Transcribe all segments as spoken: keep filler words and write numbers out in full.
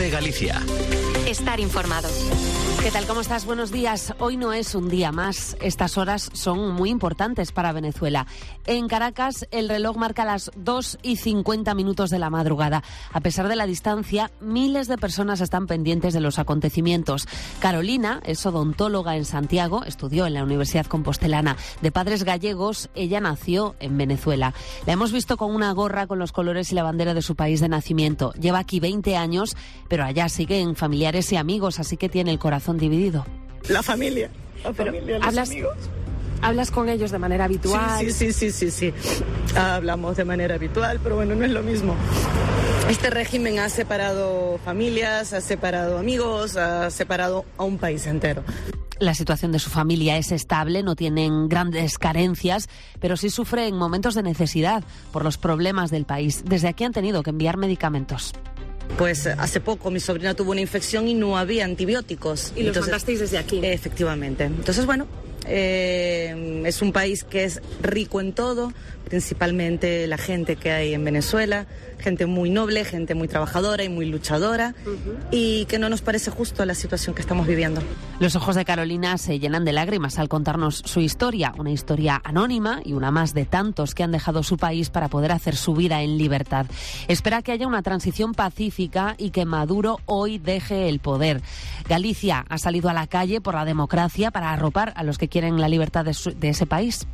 COPE Galicia. Estar informado. ¿Qué tal? ¿Cómo estás? Buenos días. Hoy no es un día más. Estas horas son muy importantes para Venezuela. En Caracas, el reloj marca las dos y cincuenta minutos de la madrugada. A pesar de la distancia, miles de personas están pendientes de los acontecimientos. Carolina es odontóloga en Santiago, estudió en la Universidad Compostelana. De padres gallegos, ella nació en Venezuela. La hemos visto con una gorra con los colores y la bandera de su país de nacimiento. Lleva aquí veinte años, pero allá siguen familiares y amigos, así que tiene el corazón dividido. La familia, la Pero familia, los hablas, amigos. ¿Hablas con ellos de manera habitual? Sí, sí, sí, sí, sí, sí. Hablamos de manera habitual, pero bueno, no es lo mismo. Este régimen ha separado familias, ha separado amigos, ha separado a un país entero. La situación de su familia es estable, no tienen grandes carencias, pero sí sufre en momentos de necesidad por los problemas del país. Desde aquí han tenido que enviar medicamentos. Pues hace poco mi sobrina tuvo una infección y no había antibióticos. Y los mandasteis desde aquí. Efectivamente. Entonces, bueno, eh, es un país que es rico en todo, principalmente la gente que hay en Venezuela, gente muy noble, gente muy trabajadora y muy luchadora, uh-huh. y que no nos parece justo la situación que estamos viviendo. Los ojos de Carolina se llenan de lágrimas al contarnos su historia, una historia anónima y una más de tantos que han dejado su país para poder hacer su vida en libertad. Espera que haya una transición pacífica y que Maduro hoy deje el poder. Galicia ha salido a la calle por la democracia para arropar a los que quieren la libertad de, su, de ese país.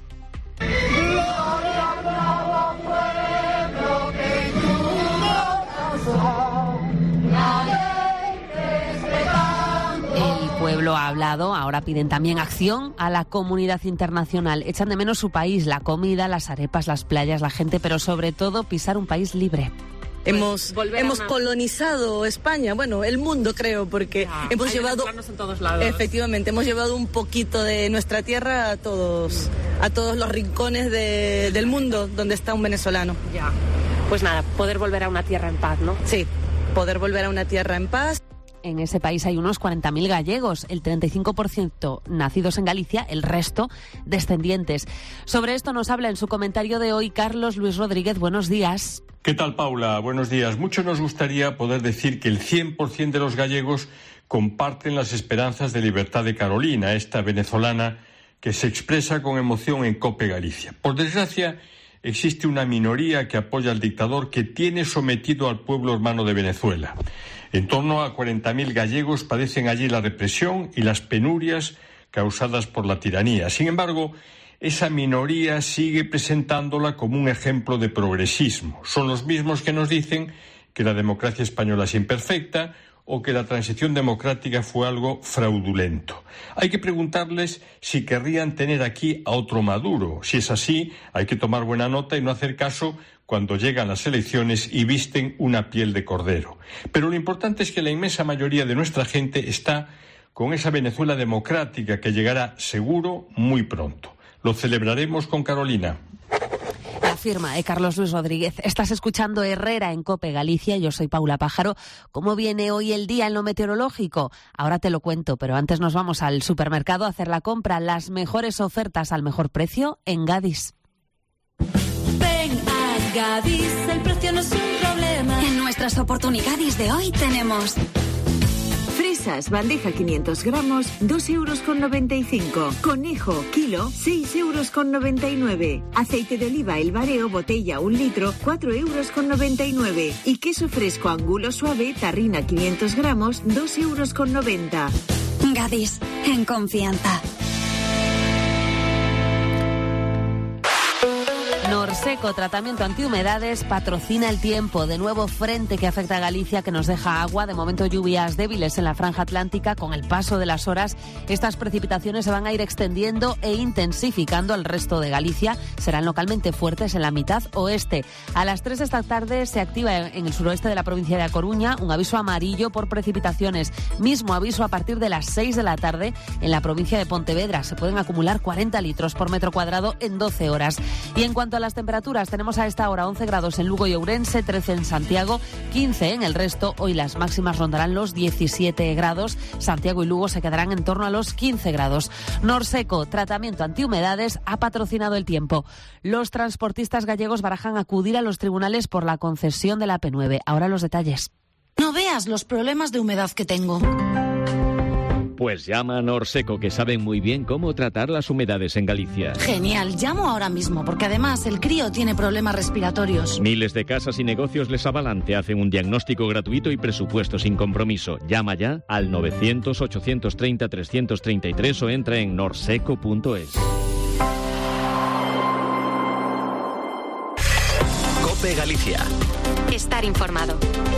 El pueblo ha hablado, ahora piden también acción a la comunidad internacional. Echan de menos su país, la comida, las arepas, las playas, la gente, pero sobre todo pisar un país libre. Hemos, hemos colonizado España, bueno, el mundo creo, porque ya, hemos llevado, en todos lados. Efectivamente, hemos llevado un poquito de nuestra tierra a todos, a todos los rincones de, del mundo donde está un venezolano. Ya, pues nada, poder volver a una tierra en paz, ¿no? Sí, poder volver a una tierra en paz. En ese país hay unos cuarenta mil gallegos, el treinta y cinco por ciento nacidos en Galicia, el resto descendientes. Sobre esto nos habla en su comentario de hoy Carlos Luis Rodríguez. Buenos días. ¿Qué tal, Paula? Buenos días. Mucho nos gustaría poder decir que el cien por ciento de los gallegos comparten las esperanzas de libertad de Carolina, esta venezolana que se expresa con emoción en COPE Galicia. Por desgracia, existe una minoría que apoya al dictador que tiene sometido al pueblo hermano de Venezuela. En torno a cuarenta mil gallegos padecen allí la represión y las penurias causadas por la tiranía. Sin embargo, esa minoría sigue presentándola como un ejemplo de progresismo. Son los mismos que nos dicen que la democracia española es imperfecta o que la transición democrática fue algo fraudulento. Hay que preguntarles si querrían tener aquí a otro Maduro. Si es así, hay que tomar buena nota y no hacer caso cuando llegan las elecciones y visten una piel de cordero. Pero lo importante es que la inmensa mayoría de nuestra gente está con esa Venezuela democrática que llegará seguro muy pronto. Lo celebraremos con Carolina. La firma de Carlos Luis Rodríguez. Estás escuchando Herrera en COPE Galicia. Yo soy Paula Pájaro. ¿Cómo viene hoy el día en lo meteorológico? Ahora te lo cuento, pero antes nos vamos al supermercado a hacer la compra. Las mejores ofertas al mejor precio en Gadis. Ven a Gadis, el precio no es un problema. En nuestras oportunidades de hoy tenemos... Fresas, bandeja quinientos gramos, dos euros con noventa y cinco. Conejo, kilo, seis euros con noventa y nueve. Aceite de oliva El Bareo, botella un litro, cuatro euros con noventa y nueve. Y queso fresco Angulo suave, tarrina quinientos gramos, dos euros con noventa. Gadis, en confianza. Norseco, tratamiento antihumedades, patrocina el tiempo. De nuevo frente que afecta a Galicia, que nos deja agua. De momento lluvias débiles en la franja atlántica. Con el paso de las horas, estas precipitaciones se van a ir extendiendo e intensificando al resto de Galicia. Serán localmente fuertes en la mitad oeste. A las tres de esta tarde se activa en el suroeste de la provincia de A Coruña un aviso amarillo por precipitaciones. Mismo aviso a partir de las seis de la tarde en la provincia de Pontevedra. Se pueden acumular cuarenta litros por metro cuadrado en doce horas. Y en cuanto a las temperaturas, tenemos a esta hora once grados en Lugo y Ourense, trece en Santiago, quince en el resto. Hoy las máximas rondarán los diecisiete grados. Santiago y Lugo se quedarán en torno a los quince grados. Norseco, tratamiento antihumedades, ha patrocinado el tiempo. Los transportistas gallegos barajan acudir a los tribunales por la concesión de la A P nueve. Ahora los detalles. No veas los problemas de humedad que tengo. Pues llama a Norseco, que saben muy bien cómo tratar las humedades en Galicia. Genial, llamo ahora mismo, porque además el crío tiene problemas respiratorios. Miles de casas y negocios les avalan, te hacen un diagnóstico gratuito y presupuesto sin compromiso. Llama ya al novecientos, ochocientos treinta, trescientos treinta y tres o entra en norseco punto es. COPE Galicia. Estar informado.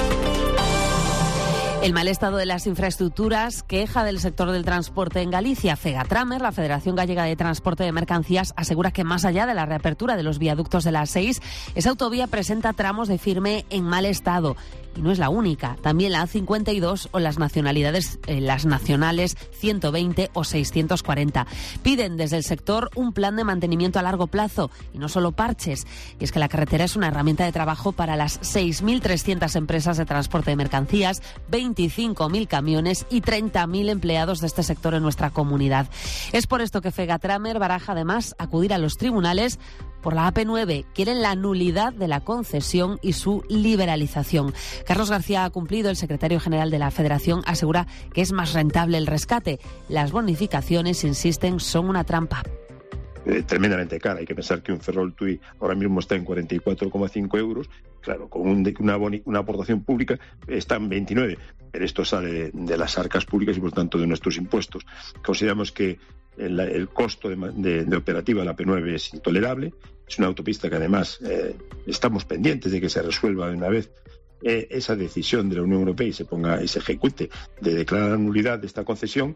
El mal estado de las infraestructuras queja del sector del transporte en Galicia. Fegatramer, la Federación Gallega de Transporte de Mercancías, asegura que más allá de la reapertura de los viaductos de la A seis, esa autovía presenta tramos de firme en mal estado. Y no es la única. También la A cincuenta y dos o las nacionalidades, eh, las nacionales ciento veinte o seiscientos cuarenta. Piden desde el sector un plan de mantenimiento a largo plazo y no solo parches. Y es que la carretera es una herramienta de trabajo para las seis mil trescientas empresas de transporte de mercancías, veinticinco mil camiones y treinta mil empleados de este sector en nuestra comunidad. Es por esto que Fegatramer baraja además acudir a los tribunales por la A P nueve. Quieren la nulidad de la concesión y su liberalización. Carlos García ha cumplido, el secretario general de la Federación, asegura que es más rentable el rescate. Las bonificaciones, insisten, son una trampa. Eh, tremendamente cara. Hay que pensar que un Ferrol Tui ahora mismo está en cuarenta y cuatro coma cinco euros. Claro, con un, una, boni, una aportación pública está en veintinueve. Pero esto sale de, de las arcas públicas y, por tanto, de nuestros impuestos. Consideramos que el, el costo de, de, de operativa de la A P nueve es intolerable. Es una autopista que, además, eh, estamos pendientes de que se resuelva de una vez eh, esa decisión de la Unión Europea y se ponga y se ejecute de declarar la nulidad de esta concesión.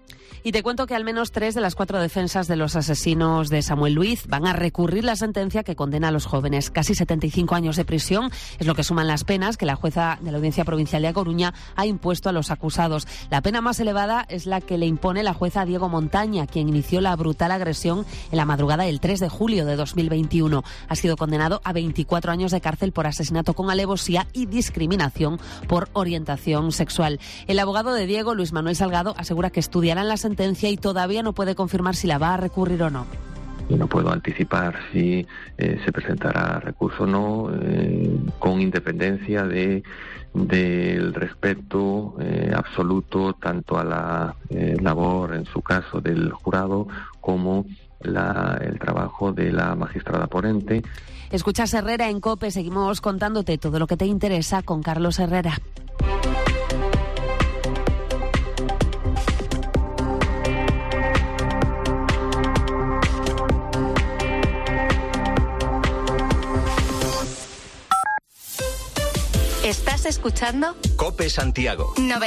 Y te cuento que al menos tres de las cuatro defensas de los asesinos de Samuel Luiz van a recurrir la sentencia que condena a los jóvenes. Casi setenta y cinco años de prisión es lo que suman las penas que la jueza de la Audiencia Provincial de A Coruña ha impuesto a los acusados. La pena más elevada es la que le impone la jueza Diego Montaña, quien inició la brutal agresión en la madrugada del tres de julio de dos mil veintiuno. Ha sido condenado a veinticuatro años de cárcel por asesinato con alevosía y discriminación por orientación sexual. El abogado de Diego, Luis Manuel Salgado, asegura que estudiarán la sentencia y todavía no puede confirmar si la va a recurrir o no. Y no puedo anticipar si eh, se presentará recurso o no, eh, con independencia de del respeto eh, absoluto tanto a la eh, labor, en su caso, del jurado, como la, el trabajo de la magistrada ponente. Escuchas Herrera en COPE, seguimos contándote todo lo que te interesa con Carlos Herrera. ¿Estás escuchando? COPE Santiago.